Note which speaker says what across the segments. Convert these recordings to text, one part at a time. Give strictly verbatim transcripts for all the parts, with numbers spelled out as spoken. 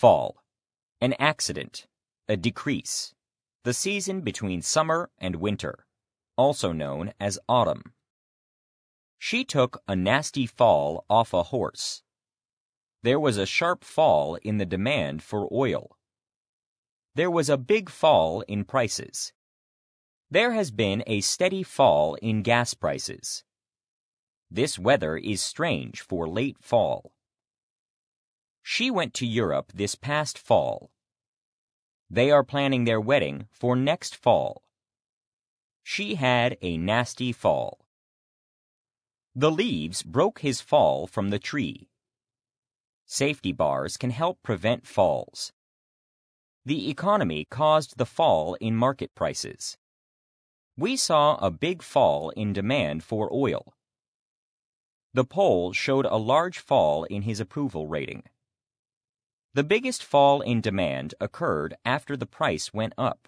Speaker 1: Fall. An accident. A decrease. The season between summer and winter, also known as autumn. She took a nasty fall off a horse. There was a sharp fall in the demand for oil. There was a big fall in prices. There has been a steady fall in gas prices. This weather is strange for late fall. She went to Europe this past fall. They are planning their wedding for next fall. She had a nasty fall. The leaves broke his fall from the tree. Safety bars can help prevent falls. The economy caused the fall in market prices. We saw a big fall in demand for oil. The poll showed a large fall in his approval rating. The biggest fall in demand occurred after the price went up.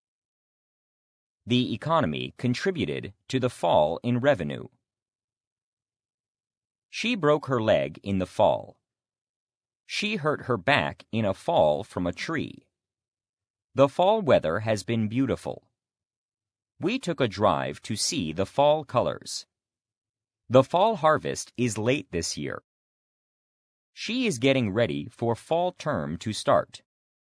Speaker 1: The economy contributed to the fall in revenue. She broke her leg in the fall. She hurt her back in a fall from a tree. The fall weather has been beautiful. We took a drive to see the fall colors. The fall harvest is late this year. She is getting ready for fall term to start.